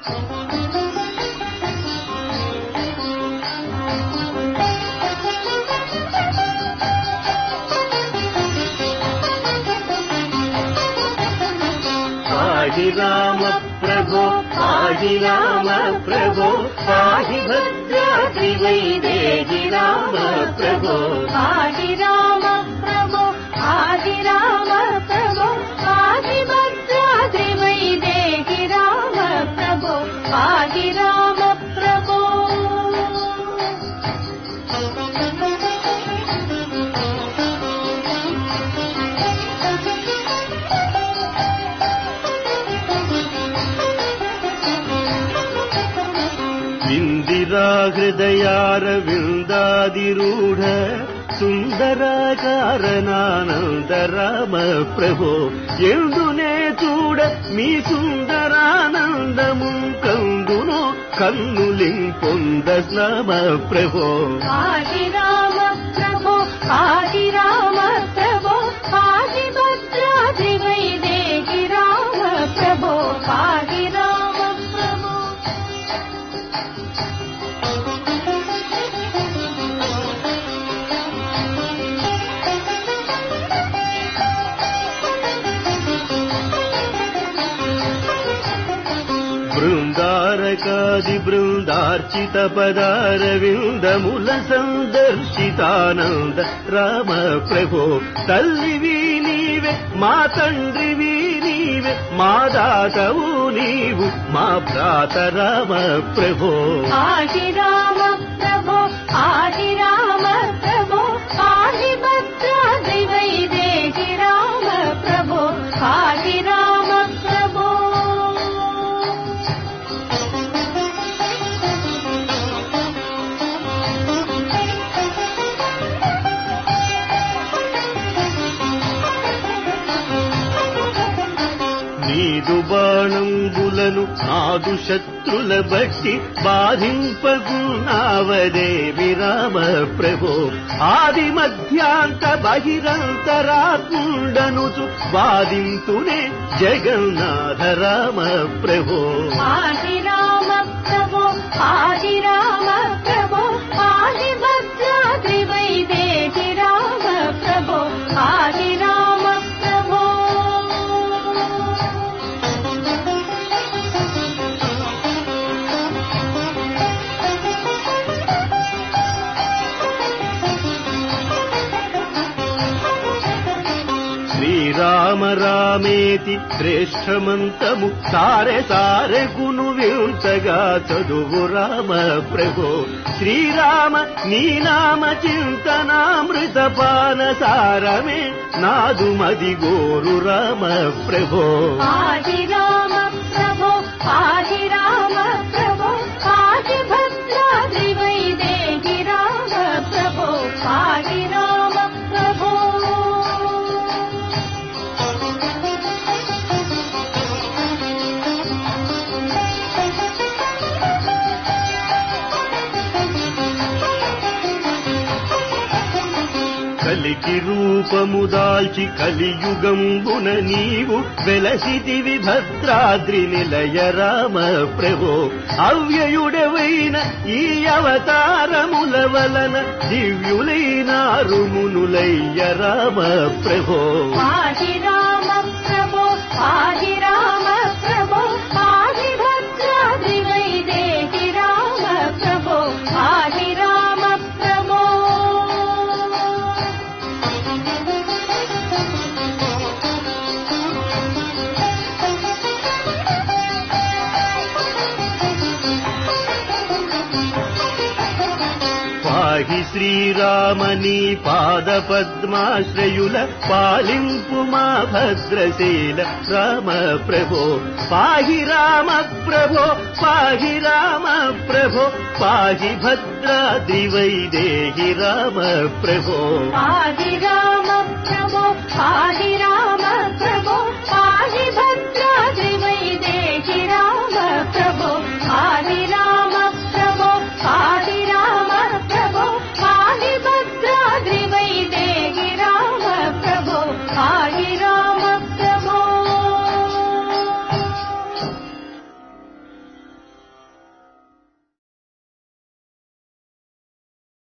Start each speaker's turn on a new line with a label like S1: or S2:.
S1: पाहि राम प्रभो पाहि राम प्रभो पाहि भद्राद्रि वैदेहि राम प्रभो
S2: पाहि राम प्रभो पाहि राम प्रभो पाहि भद्राद्रि वैदेहि राम प्रभो पाहि राम प्रभो
S1: इंदिरा हृदयारविन्दादिरूढ सुंदराकारणानंद राम प्रभो एंदुने चूड मी सुंदरानंदमु कंदुनो कन्नुलिंपोंद राम प्रभो
S2: पाहि राम प्रभो पाहि राम प्रभो पाहि भद्राद्रि वैदेहि राम प्रभो पाहि राम प्रभो
S1: बृंदारकादि बृंदार्चित पदारविंदमुल संदर्शितानंद राम प्रभो तल्लिवी नीवे मा तंड्रिवी नीवे मा दातवु नीवु मा भ्रात राम प्रभो
S2: पाहि राम प्रभो पाहि राम प्रभो पाहि भद्राद्रि वैदेहि राम प्रभो पाहि राम प्रभो
S1: నీదు బాణంబులను నాదు శత్రుల బట్టి బాధింపగున్నావదేవి రామ ప్రభో ఆది మధ్యాంత బహిరంతరాత్ముండనుచు వాదింతునే జగన్నాథ రామ ప్రభో
S2: పాहि రామ ప్రభో పాहि రామ ప్రభో పాहि భద్రాద్రి వైదేహి రామ ప్రభో పాहि రామ ప్రభో
S1: శ్రీరామ రామేతి శ్రేష్టమంతము సారె సారె గును వింతగా చదువు రామ ప్రభో శ్రీరామ నీనామ చింతనామృత పాన సారమే నాదు మది గోరు రామ ప్రభో
S2: పాहि రామ ప్రభో పాहि రామ ప్రభో పాहि భద్రాద్రి వైదేహి రామ ప్రభో పాहि రామ ప్రభో
S1: కలికి రూపము దాల్చి కలియుగంబున నీవు వెలసితివి భద్రాద్రి నిలయ రామ ప్రభో అవ్యయుడవైన ఈ అవతారముల వలన దివ్యులైనారు మునులయ్య రామ ప్రభో
S2: పాहि రామ ప్రభో పాहि రామ ప్రభో పాहि భద్రాద్రి వైదేహి రామ ప్రభో పాहि రామ ప్రభో
S1: పాహి శ్రీరామని పాద పద్మాశ్రయుల పాలింపు మా భద్రశీల రామ ప్రభో పాహి రామ ప్రభో పాహి రామ ప్రభో పాహి భద్రాద్రి వైదేహి రామ ప్రభో
S2: పాहि రామ ప్రభో పాहि రామ ప్రభో